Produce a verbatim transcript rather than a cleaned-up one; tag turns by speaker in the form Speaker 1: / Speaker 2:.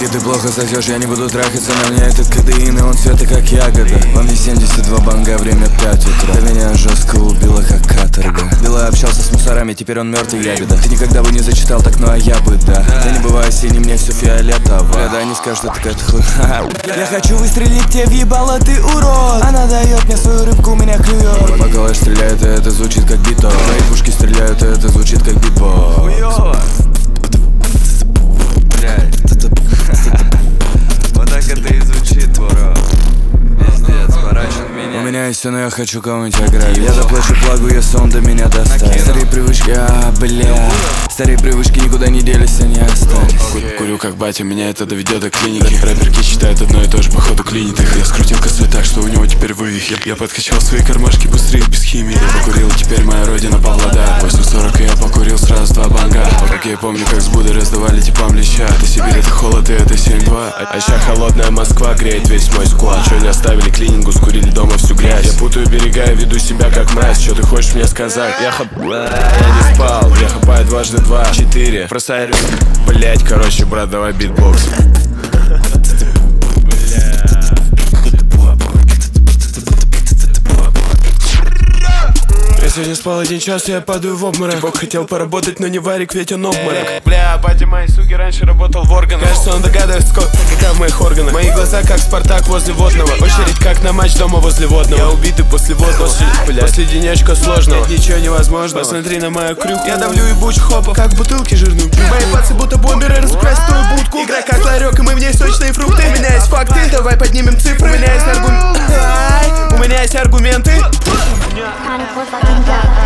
Speaker 1: Детки, ты плохо сосешь, я не буду трахаться. На мне этот кадеин, и он цвета как ягода. Во мне семьдесят два банга, время пять утра. Да меня жестко убила как каторга. Белый общался с мусорами, теперь он мертвый ябеда. Ты никогда бы не зачитал так, ну а я бы, да. Я не бываю синий, мне все фиолетово. Бля, да, они скажут, что ты какая-то хуй. Я хочу выстрелить тебе в ебало, ты урод. Она дает мне свою рыбку, у меня клюет. Бакалаш стреляет, и это звучит как биток. Мои пушки стреляют, и это звучит как битбокс.
Speaker 2: Хуёво. Вот так это и звучит, бро. Пиздец, порачен меня.
Speaker 1: У меня есть все, но я хочу кого-нибудь ограбить. Я заплачу благу, если он до меня достанет. Старые привычки, а, бля. Старые привычки никуда не делись, они остались.
Speaker 3: Курю как батя, меня это доведет до клиники. Рэперки считают одно и то же, походу клинит их. Я скрутил косы так, что у него теперь вывих. Я, я подкачал свои кармашки быстрее, без химии. Я покурил, теперь моя родина Павлодар. После сорок я покурил сразу два банга. Как я помню, как с Будой раздавали типам леща. Это Сибирь, это холод, и это семь два. А, а ща холодная Москва греет весь мой склад. Чё не оставили клинингу, скурили дома всю грязь. Я путаю берега и веду себя как мразь. Чё ты хочешь мне сказать? Я хап... Я не спал, я хапаю дважды два, четыре. Бросаю, блять, короче, брат, давай битбокс. Я сегодня спал один час, я падаю в обморок. Бог хотел поработать, но не варик, ведь он обморок. Бля, батя моей суки раньше работал в органах. Кажется, он догадывается, сколько в моих органах. Мои глаза как Спартак возле водного. Очередь как на матч дома возле водного. Я убитый после водного. После, бля, после денечка сложного. Нет ничего невозможного. Посмотри на мою крюху. Я давлю ебуч хопа, как бутылки жирным. Мои пацы будто бомберы, разукрасят твою будку. Играй как ларек, и мы в ней сочные фрукты. У меня есть факты, давай поднимем цифры. У меня есть аргументы. У меня есть аргументы.
Speaker 4: Kind of fucking